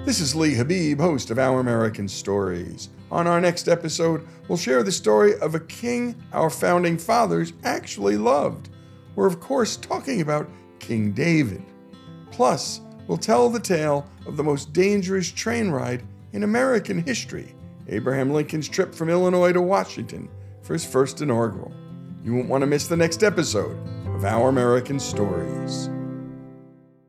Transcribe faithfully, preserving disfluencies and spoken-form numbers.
This is Lee Habib, host of Our American Stories. On our next episode, we'll share the story of a king our founding fathers actually loved. We're, of course, talking about King David. Plus, we'll tell the tale of the most dangerous train ride in American history, Abraham Lincoln's trip from Illinois to Washington for his first inaugural. You won't want to miss the next episode of Our American Stories.